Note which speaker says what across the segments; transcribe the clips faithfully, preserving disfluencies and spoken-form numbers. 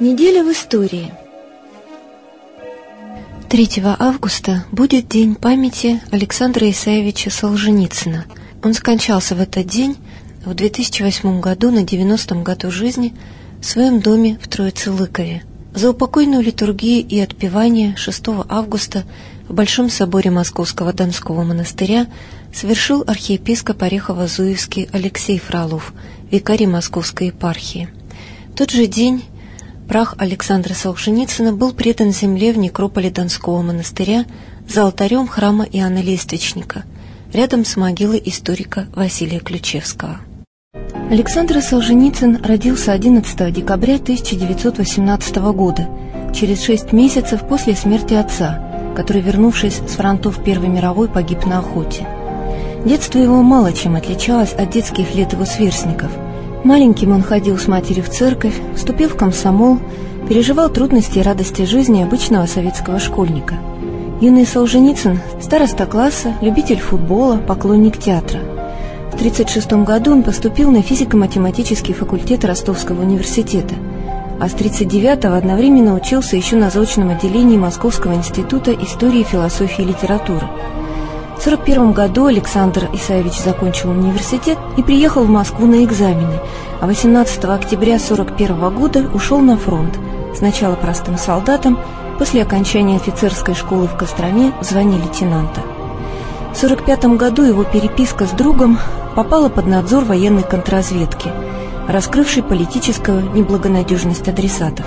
Speaker 1: Неделя в истории. третьего августа будет день памяти Александра Исаевича Солженицына. Он скончался в этот день в две тысячи восьмом году на девяностом году жизни в своем доме в Троице-Лыкове. Заупокойную литургию и отпевание шестого августа в Большом соборе Московского Донского монастыря совершил архиепископ Орехово-Зуевский Алексей Фролов, викарий Московской епархии. В тот же день прах Александра Солженицына был предан земле в некрополе Донского монастыря за алтарем храма Иоанна Лествичника, рядом с могилой историка Василия Ключевского. Александр Солженицын родился одиннадцатого декабря тысяча девятьсот восемнадцатого года, через шесть месяцев после смерти отца, который, вернувшись с фронтов Первой мировой, погиб на охоте. Детство его мало чем отличалось от детских лет его сверстников. Маленьким он ходил с матерью в церковь, вступил в комсомол, переживал трудности и радости жизни обычного советского школьника. Юный Солженицын – староста класса, любитель футбола, поклонник театра. В тысяча девятьсот тридцать шестом году он поступил на физико-математический факультет Ростовского университета, а с тридцать девятого одновременно учился еще на заочном отделении Московского института истории, философии и литературы. В сорок первом году Александр Исаевич закончил университет и приехал в Москву на экзамены, а восемнадцатого октября сорок первого года ушел на фронт, сначала простым солдатом, после окончания офицерской школы в Костроме в звании лейтенанта. В сорок пятом году его переписка с другом попала под надзор военной контрразведки, раскрывшей политическую неблагонадежность адресатов.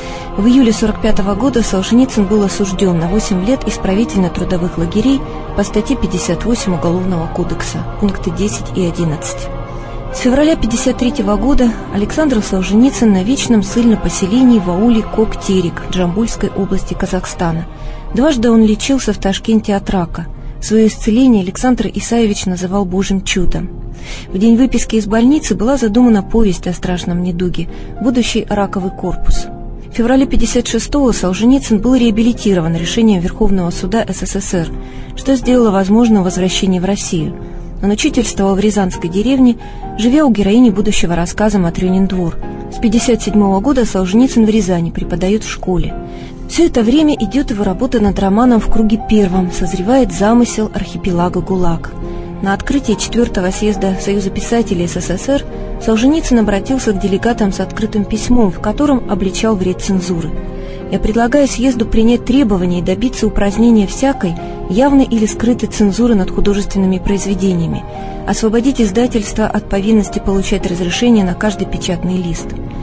Speaker 1: В июле сорок пятого года Солженицын был осужден на восемь лет исправительно-трудовых лагерей по статье пятьдесят восемь Уголовного кодекса, пункты десять и одиннадцать. С февраля пятьдесят третьего года Александр Солженицын на вечном ссыльном поселении в ауле Кок-Терек Джамбульской области Казахстана. Дважды он лечился в Ташкенте от рака. Свое исцеление Александр Исаевич называл Божьим чудом. В день выписки из больницы была задумана повесть о страшном недуге «Будущий раковый корпус». В феврале пятьдесят шестого Солженицын был реабилитирован решением Верховного суда СССР, что сделало возможным возвращение в Россию. Он учительствовал в рязанской деревне, живя у героини будущего рассказа Матрёнин двор. С пятьдесят седьмого года Солженицын в Рязани преподает в школе. Все это время идет его работа над романом «В круге первом», созревает замысел архипелага ГУЛАГ. На открытии четвертого съезда Союза писателей СССР Солженицын обратился к делегатам с открытым письмом, в котором обличал вред цензуры. «Я предлагаю съезду принять требования и добиться упразднения всякой, явной или скрытой цензуры над художественными произведениями, освободить издательство от повинности получать разрешение на каждый печатный лист».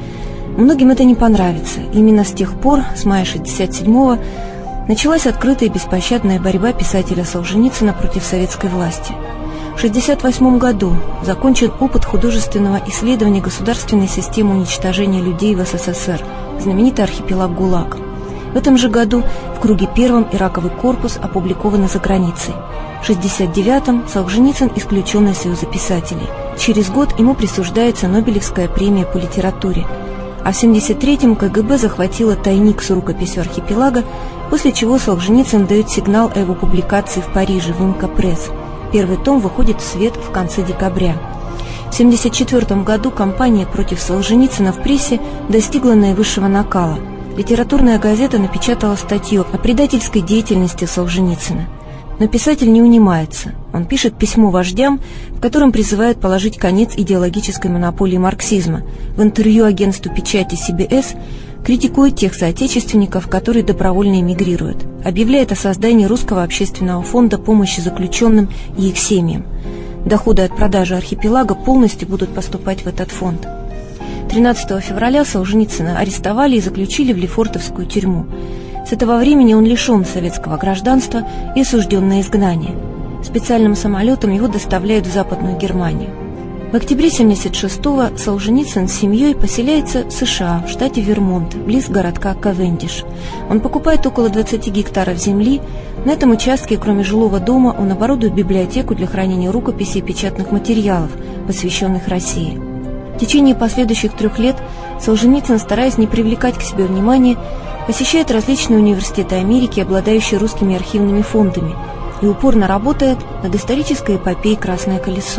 Speaker 1: Многим это не понравится. Именно с тех пор, с мая шестьдесят седьмого, началась открытая и беспощадная борьба писателя Солженицына против советской власти. В шестьдесят восьмом году закончен опыт художественного исследования государственной системы уничтожения людей в СССР, знаменитый архипелаг ГУЛАГ. В этом же году «В круге первом» и «Раковый корпус» опубликованы за границей. В шестьдесят девятом Солженицын исключен из Союза писателей. Через год ему присуждается Нобелевская премия по литературе. А в семьдесят третьем КГБ захватило тайник с рукописью архипелага, после чего Солженицын дает сигнал о его публикации в Париже в «Имка-пресс». Первый том выходит в свет в конце декабря. В семьдесят четвертом году кампания против Солженицына в прессе достигла наивысшего накала. Литературная газета напечатала статью о предательской деятельности Солженицына. Но писатель не унимается. Он пишет письмо вождям, в котором призывает положить конец идеологической монополии марксизма. В интервью агентству печати Си Би Эс критикует тех соотечественников, которые добровольно эмигрируют. Объявляет о создании Русского общественного фонда помощи заключенным и их семьям. Доходы от продажи архипелага полностью будут поступать в этот фонд. тринадцатого февраля Солженицына арестовали и заключили в Лефортовскую тюрьму. С этого времени он лишен советского гражданства и осужден на изгнание. Специальным самолетом его доставляют в Западную Германию. В октябре семьдесят шестого Солженицын с семьей поселяется в США, в штате Вермонт, близ городка Кавендиш. Он покупает около двадцати гектаров земли. На этом участке, кроме жилого дома, он оборудует библиотеку для хранения рукописей и печатных материалов, посвященных России. В течение последующих трех лет Солженицын, стараясь не привлекать к себе внимания, посещает различные университеты Америки, обладающие русскими архивными фондами, и упорно работает над исторической эпопеей «Красное колесо».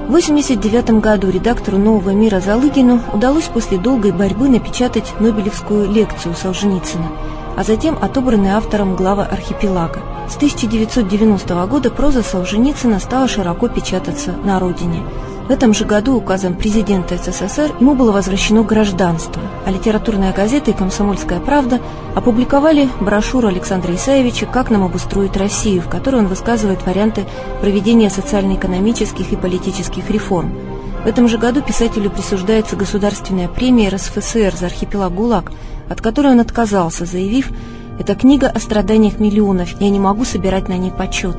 Speaker 1: В восемьдесят девятом году редактору «Нового мира» Залыгину удалось после долгой борьбы напечатать Нобелевскую лекцию Солженицына, а затем отобранные автором главы «Архипелага». С тысяча девятьсот девяностого года проза Солженицына стала широко печататься на родине. В этом же году указом президента СССР ему было возвращено гражданство, а литературная газета и «Комсомольская правда» опубликовали брошюру Александра Исаевича «Как нам обустроить Россию», в которой он высказывает варианты проведения социально-экономических и политических реформ. В этом же году писателю присуждается государственная премия эр эс эф эс эр за архипелаг ГУЛАГ, от которой он отказался, заявив: «Это книга о страданиях миллионов, я не могу собирать на ней почет».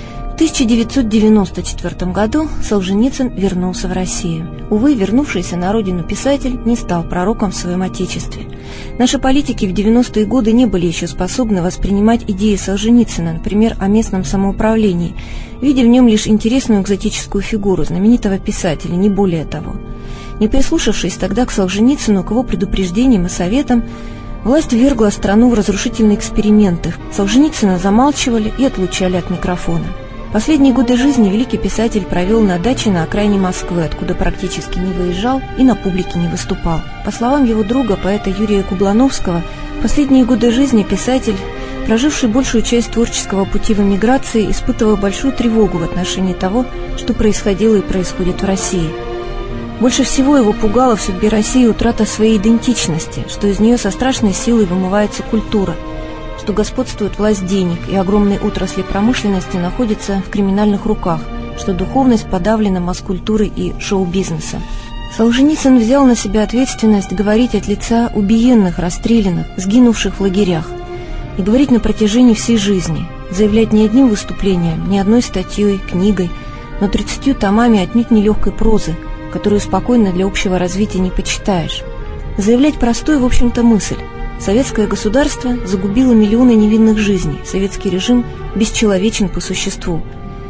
Speaker 1: В тысяча девятьсот девяносто четвёртом году Солженицын вернулся в Россию. Увы, вернувшийся на родину писатель не стал пророком в своем отечестве. Наши политики в девяностые годы не были еще способны воспринимать идеи Солженицына, например, о местном самоуправлении, видя в нем лишь интересную экзотическую фигуру знаменитого писателя, не более того. Не прислушавшись тогда к Солженицыну, к его предупреждениям и советам, власть ввергла страну в разрушительные эксперименты. Солженицына замалчивали и отлучали от микрофона. Последние годы жизни великий писатель провел на даче на окраине Москвы, откуда практически не выезжал и на публике не выступал. По словам его друга, поэта Юрия Кублановского, последние годы жизни писатель, проживший большую часть творческого пути в эмиграции, испытывал большую тревогу в отношении того, что происходило и происходит в России. Больше всего его пугала в судьбе России утрата своей идентичности, что из нее со страшной силой вымывается культура, что господствует власть денег и огромные отрасли промышленности находятся в криминальных руках, что духовность подавлена масс-культурой и шоу-бизнесом. Солженицын взял на себя ответственность говорить от лица убиенных, расстрелянных, сгинувших в лагерях, и говорить на протяжении всей жизни, заявлять не одним выступлением, не одной статьей, книгой, но тридцатью томами отнюдь нелегкой прозы, которую спокойно для общего развития не почитаешь. Заявлять простую, в общем-то, мысль. Советское государство загубило миллионы невинных жизней, советский режим бесчеловечен по существу.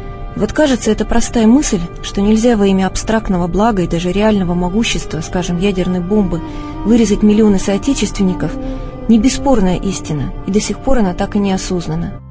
Speaker 1: И вот кажется, эта простая мысль, что нельзя во имя абстрактного блага и даже реального могущества, скажем, ядерной бомбы, вырезать миллионы соотечественников, не бесспорная истина, и до сих пор она так и не осознана.